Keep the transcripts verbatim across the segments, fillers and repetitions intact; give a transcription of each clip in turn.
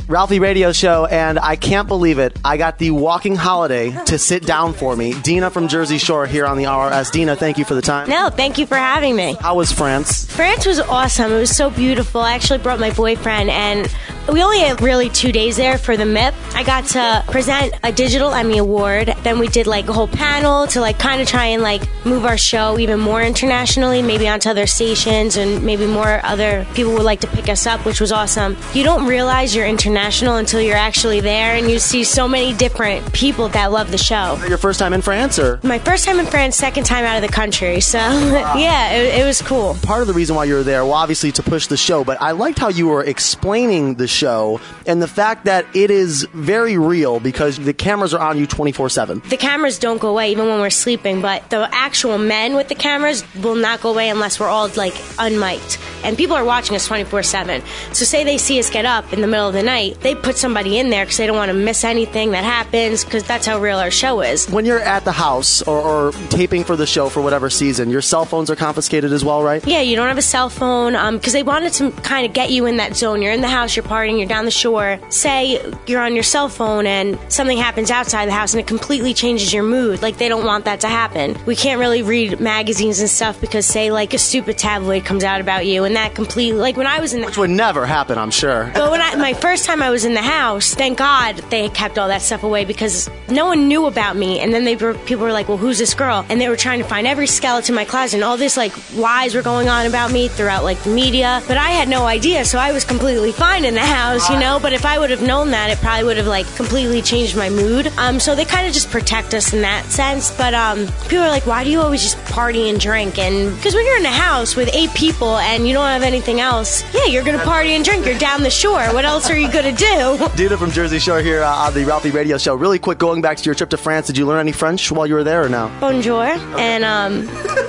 Ralphie Radio Show, and I can't believe it. I got the Walking Holiday to sit down for me. Dina from Jersey Shore here on the R R S. Dina, thank you for the time. No, thank you for having me. How was France? France was awesome. It was so beautiful. I actually brought my boyfriend, and we only had really two days there for the M I P. I got to present a digital Emmy Award. Then we did like a whole panel to like kind of try and like move our show even more internationally, maybe onto other stations, and maybe more other people would like to pick us up, which was awesome. You don't realize you're international until you're actually there, and you see so many different people that love the show. Your first time in France, or? My first time in France, second time out of the country. So, wow. yeah, it, it was cool. Part of the reason why you were there, well, obviously to push the show, but I liked how you were explaining the show and the fact that it is very real because the cameras are on you twenty-four seven. The cameras don't go away even when we're sleeping, but the actual men with the cameras will not go away unless we're all like unmiked. And people are watching us twenty-four seven. So say they see us get up in the middle of the night, they put somebody in there because they don't want to miss anything that happens, because that's how real our show is. When you're at the house or, or taping for the show for whatever season, your cell phones are confiscated as well, right? Yeah, you don't have a cell phone because um, they wanted to kind of get you in that zone. You're in the house, you're partying, you're down the shore. Say you're on your cell phone and something happens outside the house and it completely changes your mood. Like, they don't want that to happen. We can't really read magazines and stuff because, say, like a stupid tabloid comes out about you, and that completely, like when I was in the Which would never happen, I'm sure. But when I, my first time I was in the house, thank God they kept all that stuff away because no one knew about me. And then they were, people were like, well, who's this girl? And they were trying to find every skeleton in my closet, and all this like lies were going on about me throughout like the media. But I had no idea, so I was completely fine in the house, you know. But if I would have known that, it probably would have like completely changed my mood. Um, so they kind of just protect us in that sense. But um, people are like, why do you always just party and drink? And because when you're in a house with eight people and you don't have anything else, yeah, you're gonna party and drink. You're down the shore. What else are you gonna do? Dina from Jersey Shore here uh, on the Ralphie Radio Show. Really quick, going back to your trip to France, did you learn any French while you were there or no? Bonjour. Okay. And um.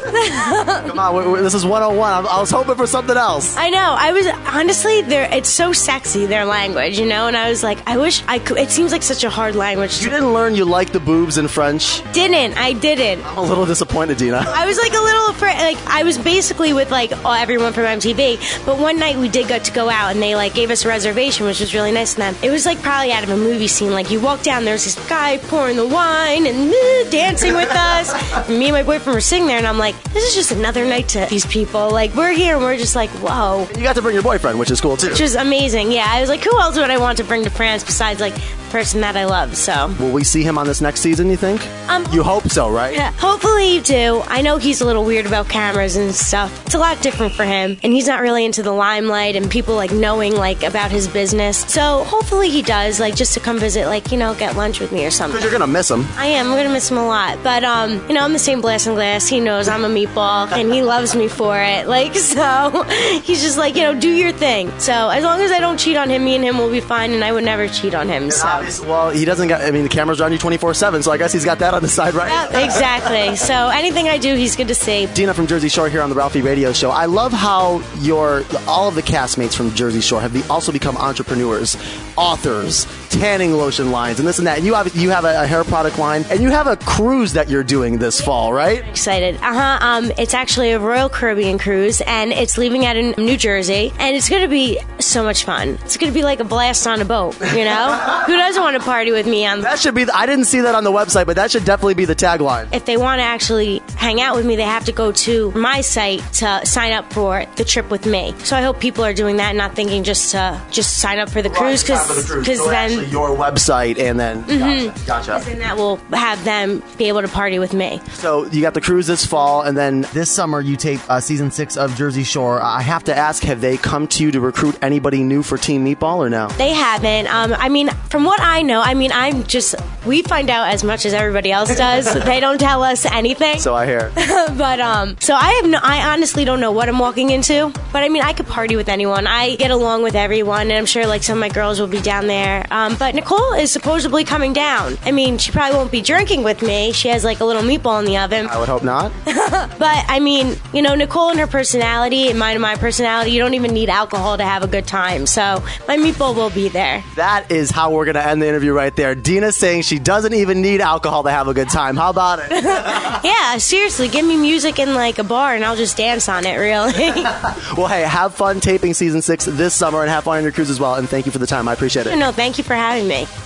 Come on, we're, we're, this is one oh one. I, I was hoping for something else. I know. I was honestly there. It's so sexy, their language, you know. And I was like, I wish I could. It seems like such a hard language. You didn't learn you like the boobs in French? Didn't. I didn't. I'm a little disappointed, Dina. I was like a little afraid. Like I was basically with like oh, everyone from M T V. But one night we did get to go out, and they like gave us a reservation, which was really nice of them. It was like probably out of a movie scene. Like you walk down, there's this guy pouring the wine and uh, dancing with us. And me and my boyfriend were sitting there, and I'm like, this is just another night to these people. Like we're here, and we're just like, whoa. And you got to bring your boyfriend, which is cool too. Which was amazing. Yeah, I was like, who else would I want to bring to France besides like the person that I love? So will we see him on this next season, you think? Um, you hope so, right? Yeah, hopefully you do. I know he's a little weird about cameras and stuff. It's a lot different for him, and he's not really into the limelight and people like knowing like about his business. So hopefully he does, like just to come visit, like, you know, get lunch with me or something. Because you're gonna miss him. I am. I'm gonna miss him a lot. But um, you know, I'm the same glass and glass. He knows I'm a meatball, and he loves me for it. Like, so he's just like, you know, do your thing. So as long as I don't cheat on him, me and him will be fine, and I would never cheat on him. So well, he doesn't got. I mean, the cameras are on you twenty-four seven, so I guess he's got that on the side, right? Yeah, exactly. So anything I do, he's good to see. Dina from Jersey Shore here on the Ralphie Radio Show. I love how your all of the castmates from Jersey Shore have be, also become entrepreneurs, authors, tanning lotion lines, and this and that. And you have you have a, a hair product line, and you have a cruise that you're doing this fall, right? Excited. Uh huh. Um, it's actually a Royal Caribbean cruise, and it's leaving out in New Jersey, and it's going to be so much fun. It's going to be like a blast on a boat. You know, who doesn't want to party with me on? That should be. The, I didn't see that on the website, but that should definitely be the tagline. If they want to actually hang out with me, they have to go to my site to sign up for the trip with me. So I hope people are doing that, not thinking just to just sign up for the cruise, because because so then your website and then mm-hmm. gotcha. gotcha. Then that will have them be able to party with me. So you got the cruise this fall, and then this summer you tape uh, season six of Jersey Shore. I have to ask, have they come to you to recruit anybody new for Team Meatball or no? They haven't. Um, I mean, from what I know, I mean, I'm just we find out as much as everybody else does. They don't tell us anything. So I hear. But um, so I have no. I honestly don't know what I'm walking into. But I mean, I could party with anyone. I get along with everyone, and I'm sure like some of my girls will be down there. Um, but Nicole is supposedly coming down. I mean, she probably won't be drinking with me. She has like a little meatball in the oven. I would hope not. But I mean, you know, Nicole and her personality and mine and my personality, you don't even need alcohol to have a good time. So my meatball will be there. That is how we're going to end the interview right there. Dina saying she she doesn't even need alcohol to have a good time. How about it? Yeah, seriously, give me music in like a bar and I'll just dance on it, really. Well, hey, have fun taping season six this summer and have fun on your cruise as well. And thank you for the time. I appreciate it. No, thank you for having me.